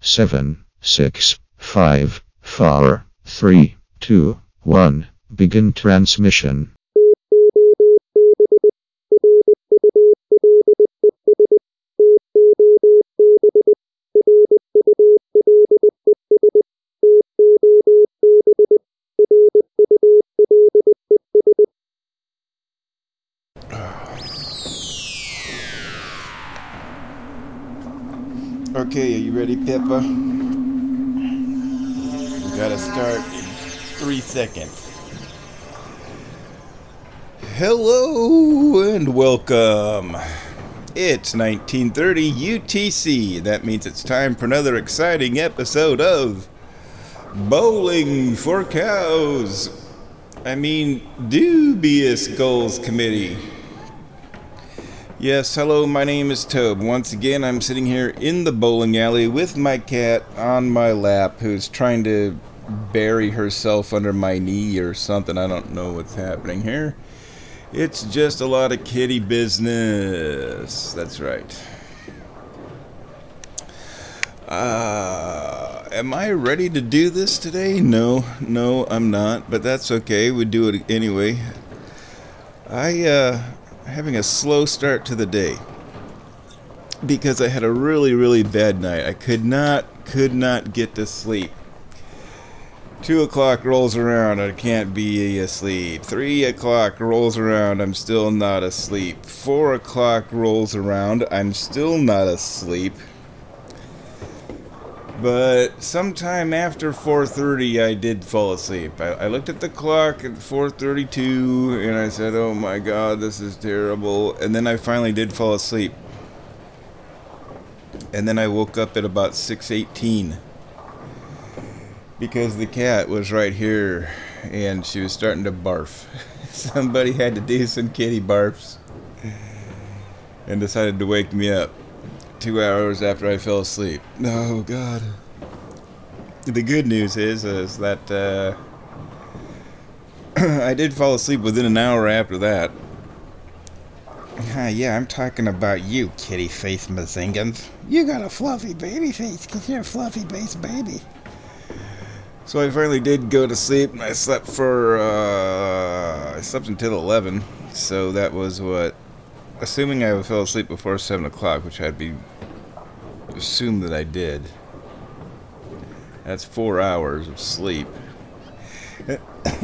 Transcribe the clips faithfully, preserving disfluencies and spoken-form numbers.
seven, six, five, four, three, two, one. Begin transmission. Okay, are you ready, Pippa? We gotta start in three seconds. Hello and welcome. It's nineteen thirty U T C. That means it's time for another exciting episode of Bowling for Cows. I mean, Dubious Goals Committee. Yes, hello, my name is Tobe. Once again, I'm sitting here in the bowling alley with my cat on my lap who's trying to bury herself under my knee or something. I don't know what's happening here. It's just a lot of kitty business. That's right. Uh, am I ready to do this today? No, no, I'm not, but that's okay. We do it anyway. I, uh... having a slow start to the day because I had a really really bad night. I could not could not get to sleep. Two o'clock rolls around, I can't be asleep. Three o'clock rolls around, I'm still not asleep. Four o'clock rolls around, I'm still not asleep. But sometime after four thirty, I did fall asleep. I, I looked at the clock at four thirty-two, and I said, oh my god, this is terrible. And then I finally did fall asleep. And then I woke up at about six eighteen. Because the cat was right here, and she was starting to barf. Somebody had to do some kitty barfs. And decided to wake me up. Two hours after I fell asleep. Oh, God. The good news is, is that uh, I did fall asleep within an hour after that. Uh, yeah, I'm talking about you, kitty face mazingans. You got a fluffy baby face because you're a fluffy face baby. So I finally did go to sleep, and I slept for, uh, I slept until eleven. So that was what? Assuming I fell asleep before seven o'clock, which I'd be assume that I did. That's four hours of sleep. And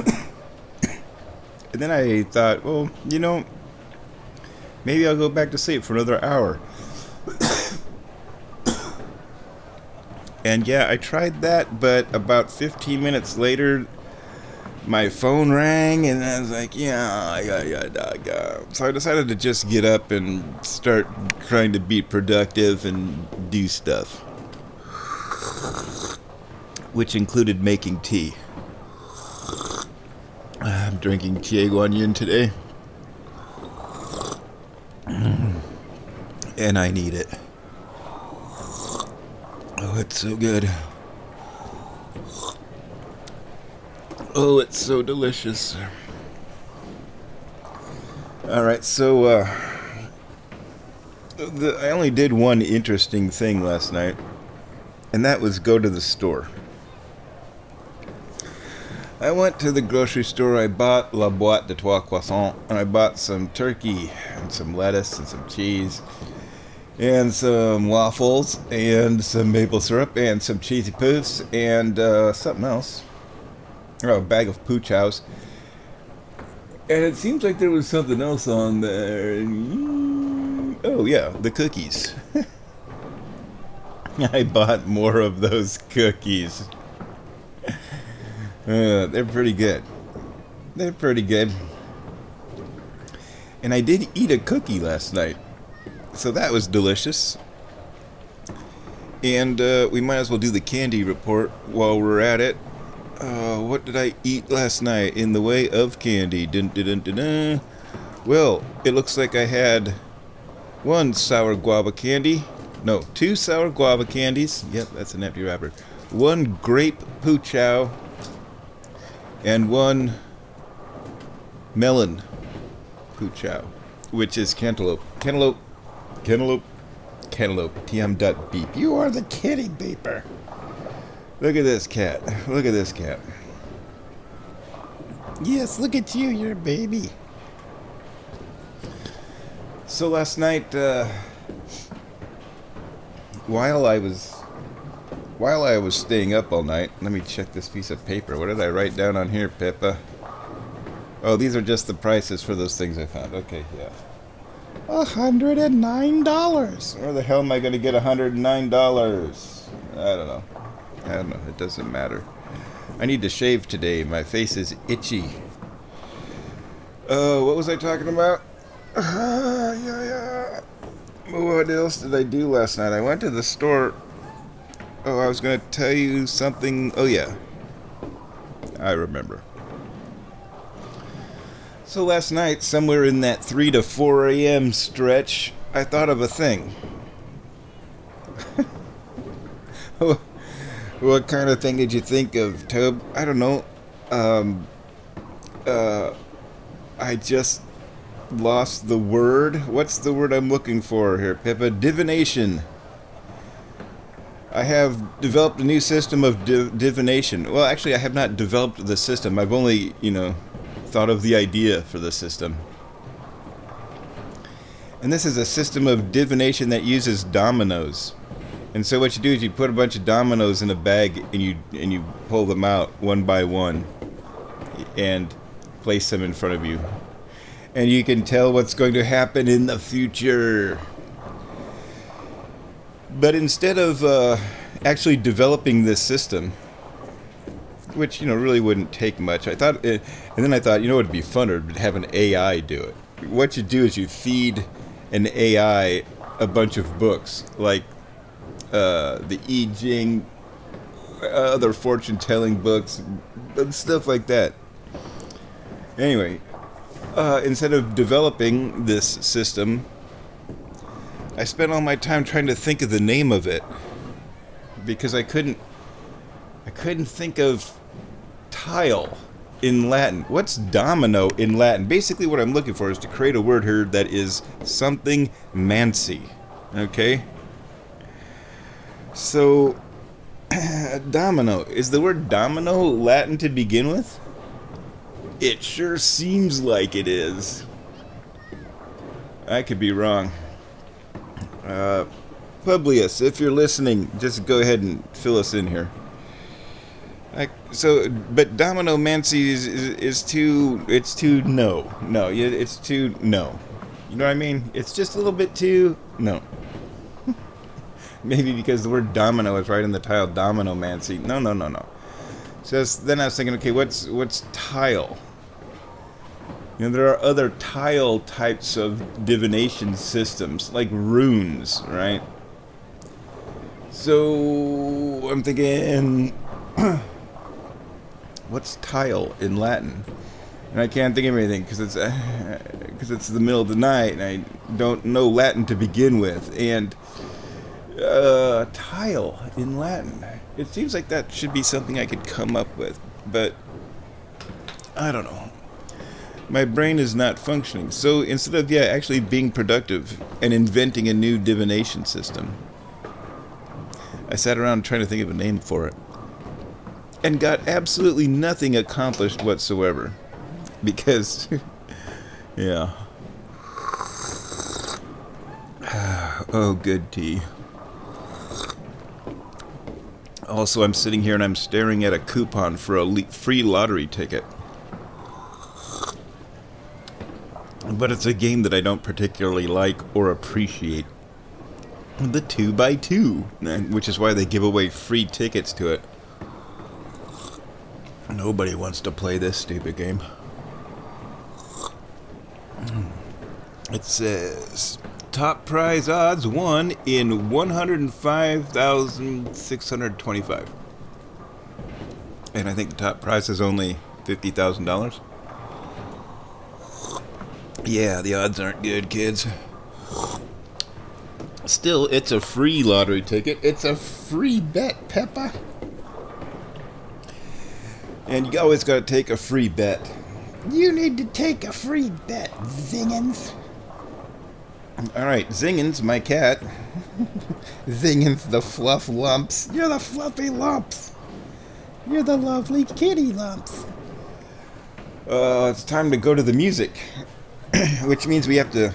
then I thought, well, you know, maybe I'll go back to sleep for another hour. And yeah, I tried that, but about fifteen minutes later, my phone rang, and I was like, yeah, yeah, yeah, yeah, yeah. So I decided to just get up and start trying to be productive and do stuff. Which included making tea. I'm drinking Tea Guanyin today. And I need it. Oh, it's so good. Oh, it's so delicious. Alright, so, uh... the, I only did one interesting thing last night. And that was go to the store. I went to the grocery store, I bought La Boîte de Trois Croissants, and I bought some turkey, and some lettuce, and some cheese, and some waffles, and some maple syrup, and some cheesy poofs, and uh, something else. Oh, a bag of poo chows. And it seems like there was something else on there. Oh, yeah, the cookies. I bought more of those cookies. Uh, they're pretty good. They're pretty good. And I did eat a cookie last night. So that was delicious. And uh, we might as well do the candy report while we're at it. Uh, what did I eat last night in the way of candy? Dun, dun, dun, dun, dun. Well, it looks like I had one sour guava candy. No, two sour guava candies. Yep, that's an empty wrapper. One grape poo chow. And one melon poo chow, which is cantaloupe. Cantaloupe. Cantaloupe. cantaloupe, T M dot beep. You are the kitty beeper. Look at this cat. Look at this cat. Yes, look at you. You're a baby. So last night, uh, while I was while I was staying up all night, let me check this piece of paper. What did I write down on here, Pippa? Oh, these are just the prices for those things I found. Okay, yeah. A hundred and nine dollars. Where the hell am I going to get a hundred and nine dollars? I don't know. I don't know. It doesn't matter. I need to shave today. My face is itchy. Uh, what was I talking about? Uh, yeah, yeah. What else did I do last night? I went to the store. Oh, I was going to tell you something. Oh, yeah. I remember. So last night, somewhere in that three to four a.m. stretch, I thought of a thing. What kind of thing did you think of, Tobe? I don't know. Um, uh, I just lost the word. What's the word I'm looking for here, Pippa? Divination. I have developed a new system of div- divination. Well, actually, I have not developed the system. I've only, you know, thought of the idea for the system. And this is a system of divination that uses dominoes. And so what you do is you put a bunch of dominoes in a bag and you and you pull them out one by one and place them in front of you. And you can tell what's going to happen in the future. But instead of uh, actually developing this system, which, you know, really wouldn't take much, I thought, it, and then I thought, you know, it'd be funner to have an A I do it. What you do is you feed an A I a bunch of books, like uh, the I Ching, other fortune-telling books, stuff like that. Anyway, uh, instead of developing this system, I spent all my time trying to think of the name of it because I couldn't I couldn't think of tile in Latin. What's domino in Latin? Basically what I'm looking for is to create a word here that is something mancy. Okay? So domino. Is the word domino Latin to begin with? It sure seems like it is. I could be wrong. Uh, Publius, if you're listening, just go ahead and fill us in here. I, so, but dominomancy is, is is too. It's too no, no. It's too no. You know what I mean? It's just a little bit too no. Maybe because the word domino is right in the tile. Dominomancy. No, no, no, no. So then I was thinking, okay, what's what's tile? You know, there are other tile types of divination systems, like runes, right? So I'm thinking, what's tile in Latin? And I can't think of anything because it's because uh, it's the middle of the night and I don't know Latin to begin with. And uh, tile in Latin. It seems like that should be something I could come up with, but I don't know. My brain is not functioning. So instead of, yeah, actually being productive and inventing a new divination system, I sat around trying to think of a name for it and got absolutely nothing accomplished whatsoever. Because, yeah. Oh, good tea. Also, I'm sitting here and I'm staring at a coupon for a le- free lottery ticket. But it's a game that I don't particularly like or appreciate. The two by two, which is why they give away free tickets to it. Nobody wants to play this stupid game. It says, top prize odds won in one hundred five thousand six hundred twenty-five. And I think the top prize is only fifty thousand dollars. Yeah, the odds aren't good, kids. Still, it's a free lottery ticket. It's a free bet, Peppa. And you always got to take a free bet. You need to take a free bet, Zingans. All right, Zingens, my cat. Zingens, the fluff lumps. You're the fluffy lumps. You're the lovely kitty lumps. Uh, it's time to go to the music, which means we have to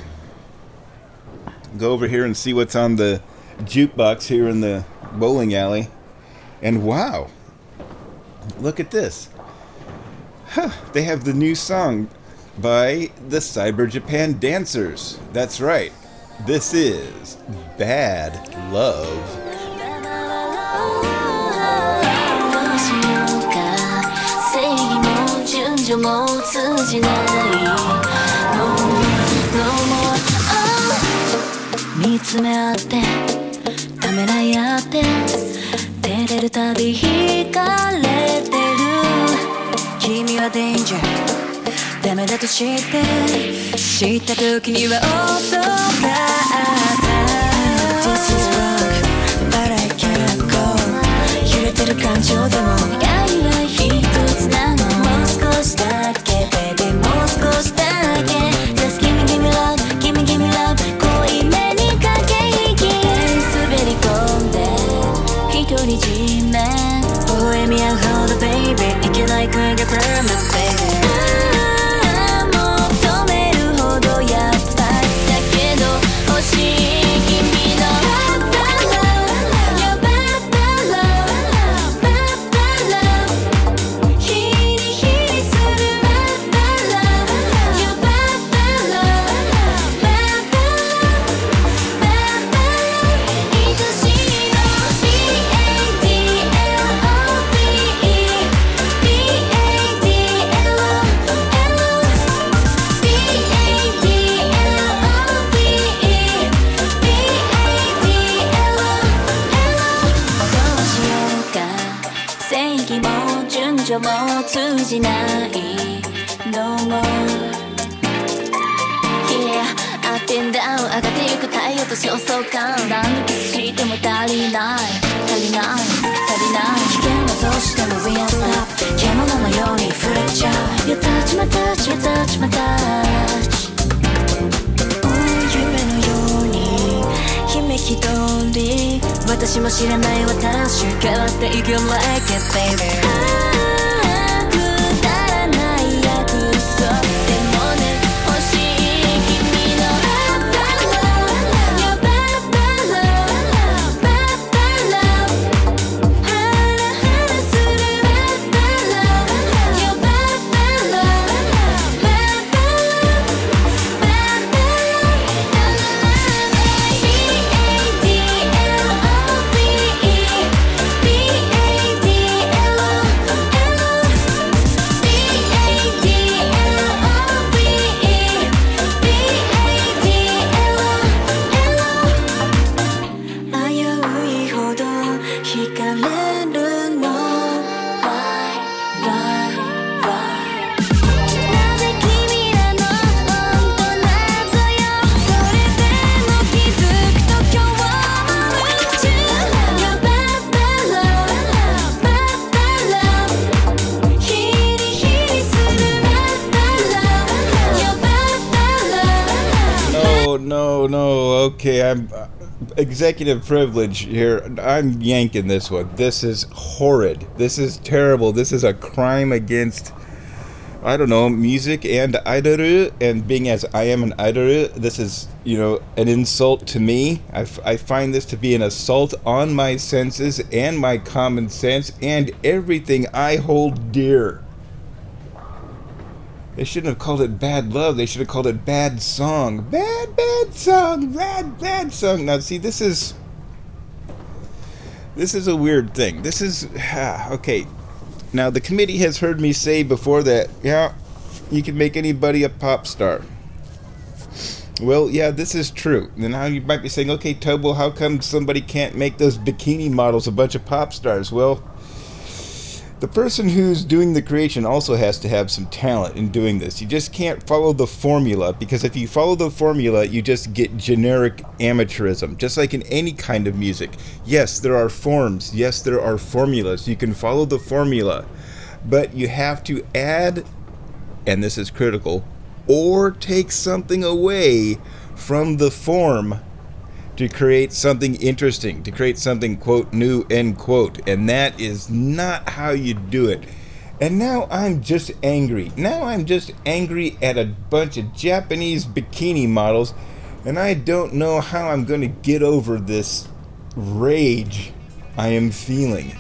go over here and see what's on the jukebox here in the bowling alley. And wow, look at this. Huh, they have the new song by the Cyber Japan Dancers. That's right. This is Bad Love. 情も通じない No more, no more、oh、見つめ合ってためらい合って照れるたび惹かれてる君は Danger ダメだと知って知った時には遅かった This is wrong but I can't go 揺れてる感情でも愛は一つなのもう少しだけ Baby もう少しだけ Just give me give me love give me give me love 濃いめに駆け引き滑り込んで独り占め微笑み合うほど Baby いけない声が Permanent Babyもう通じない No more Yeah Up and down 上がってゆく太陽と焦燥感何度キスしても足りない足りない足りない危険などうしても We are stop 獣のように触れちゃう You touch my touch You touch my touch 夢のように姫一人私も知らない私変わっていく Like it baby Okay, I'm uh, executive privilege here. I'm yanking this one. This is horrid. This is terrible. This is a crime against, I don't know, music and idol. And being as I am an idol, this is, you know, an insult to me. I, f- I find this to be an assault on my senses and my common sense and everything I hold dear. They shouldn't have called it Bad Love. They should have called it Bad Song. Bad, bad song. Bad, bad song. Now, see, this is... This is a weird thing. This is... Ah, okay. Now, the committee has heard me say before that, yeah, you can make anybody a pop star. Well, yeah, this is true. And now you might be saying, okay, Tobo, how come somebody can't make those bikini models a bunch of pop stars? Well... The person who's doing the creation also has to have some talent in doing this. You just can't follow the formula, because if you follow the formula, you just get generic amateurism, just like in any kind of music. Yes, there are forms. Yes, there are formulas. You can follow the formula, but you have to add, and this is critical, or take something away from the form to create something interesting, to create something, quote, new, end quote. And that is not how you do it. And now I'm just angry. Now I'm just angry at a bunch of Japanese bikini models, and I don't know how I'm going to get over this rage I am feeling.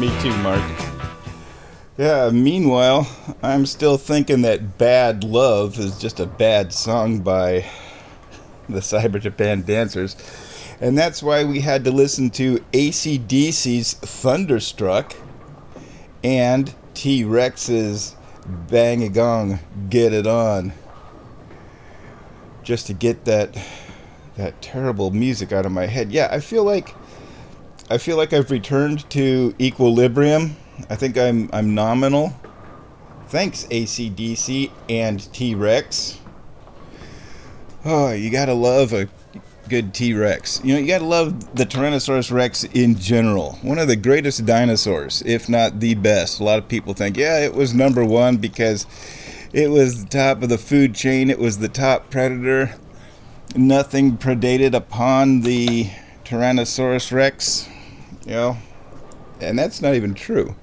Me too, Mark. Yeah, meanwhile, I'm still thinking that Bad Love is just a bad song by the Cyber Japan Dancers. And that's why we had to listen to A C D C's Thunderstruck and T-Rex's Bang a Gong, Get It On. Just to get that that terrible music out of my head. Yeah, I feel like I feel like I've returned to equilibrium. I think I'm I'm nominal. Thanks, A C D C and T-Rex. Oh, you gotta love a good T-Rex. You know, you gotta love the Tyrannosaurus Rex in general. One of the greatest dinosaurs, if not the best. A lot of people think, yeah, it was number one because it was the top of the food chain. It was the top predator. Nothing predated upon the Tyrannosaurus Rex. You know, and that's not even true.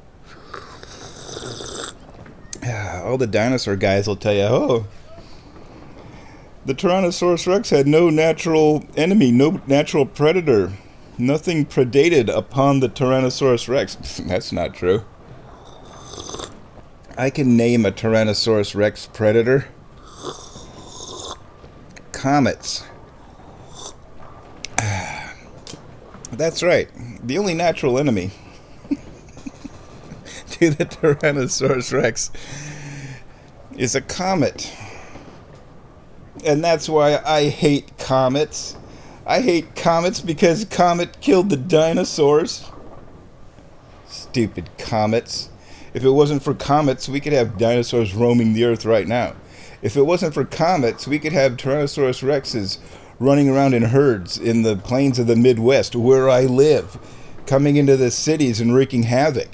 All the dinosaur guys will tell you, oh, the Tyrannosaurus Rex had no natural enemy, no natural predator. Nothing predated upon the Tyrannosaurus Rex. That's not true. I can name a Tyrannosaurus Rex predator. Comets. That's right. The only natural enemy to the Tyrannosaurus Rex is a comet. And that's why I hate comets. I hate comets because Comet killed the dinosaurs. Stupid comets. If it wasn't for comets, we could have dinosaurs roaming the earth right now. If it wasn't for comets, we could have Tyrannosaurus Rexes running around in herds in the plains of the Midwest, where I live, coming into the cities and wreaking havoc.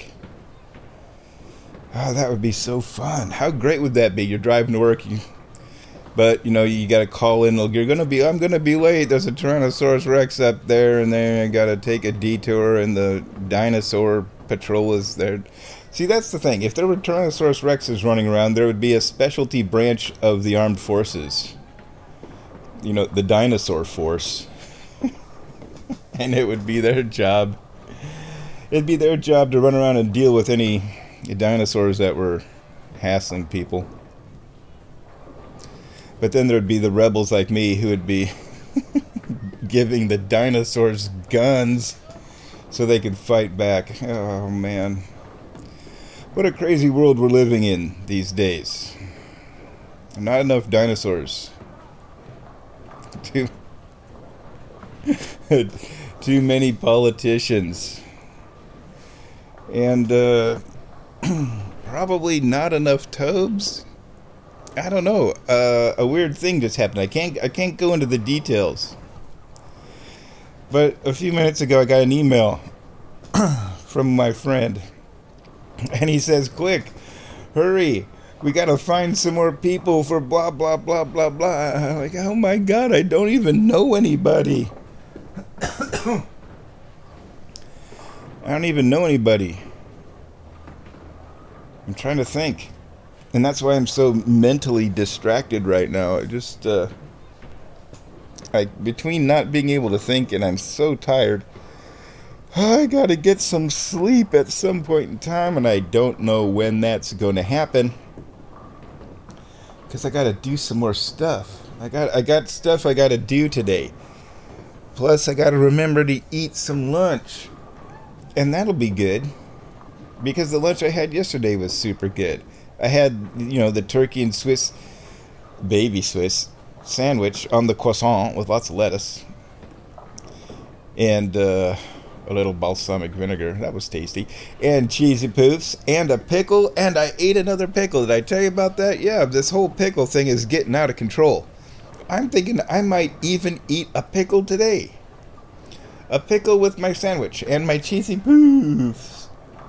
Oh, that would be so fun. How great would that be? You're driving to work, you, but, you know, you got to call in. You're going to be, I'm going to be late. There's a Tyrannosaurus Rex up there, and then I got to take a detour, and the dinosaur patrol is there. See, that's the thing. If there were Tyrannosaurus Rexes running around, there would be a specialty branch of the armed forces. You know, the dinosaur force. And it would be their job. It'd be their job to run around and deal with any dinosaurs that were hassling people. But then there'd be the rebels like me who would be giving the dinosaurs guns so they could fight back. Oh, man. What a crazy world we're living in these days. Not enough dinosaurs. Too, too many politicians. And uh, probably not enough Tobes. I don't know. Uh, a weird thing just happened. I can't. I can't go into the details. But a few minutes ago, I got an email from my friend, and he says, "Quick, hurry! We gotta find some more people for blah blah blah blah blah." I'm like, oh my god, I don't even know anybody. I don't even know anybody. I'm trying to think. And that's why I'm so mentally distracted right now. I just, uh, I, between not being able to think and I'm so tired, I gotta get some sleep at some point in time, and I don't know when that's gonna happen. Because I gotta do some more stuff. I got, I got stuff I gotta do today. Plus, I gotta remember to eat some lunch. And that'll be good. Because the lunch I had yesterday was super good. I had, you know, the turkey and Swiss, baby Swiss, sandwich on the croissant with lots of lettuce. And uh, a little balsamic vinegar. That was tasty. And cheesy poofs. And a pickle. And I ate another pickle. Did I tell you about that? Yeah, this whole pickle thing is getting out of control. I'm thinking I might even eat a pickle today. A pickle with my sandwich and my cheesy poofs.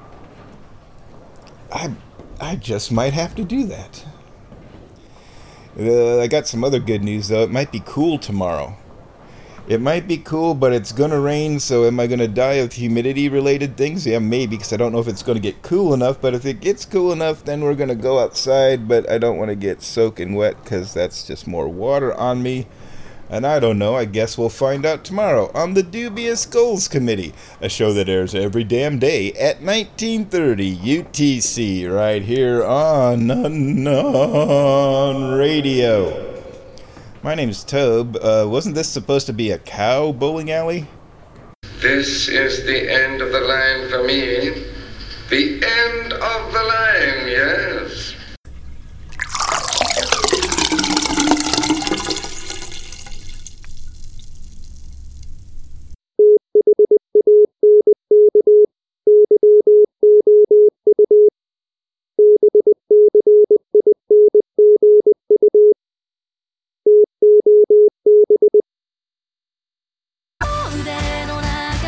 I... I just might have to do that. Uh, I got some other good news, though. It might be cool tomorrow. It might be cool, but it's going to rain, so am I going to die of humidity-related things? Yeah, maybe, because I don't know if it's going to get cool enough, but if it gets cool enough, then we're going to go outside, but I don't want to get soaking wet, because that's just more water on me. And I don't know, I guess we'll find out tomorrow on the Dubious Goals Committee, a show that airs every damn day at nineteen thirty U T C right here on Unknown Radio. My name's Tobe. Uh, wasn't this supposed to be a cow bowling alley? This is the end of the line for me. The end of the line, yes. Oh,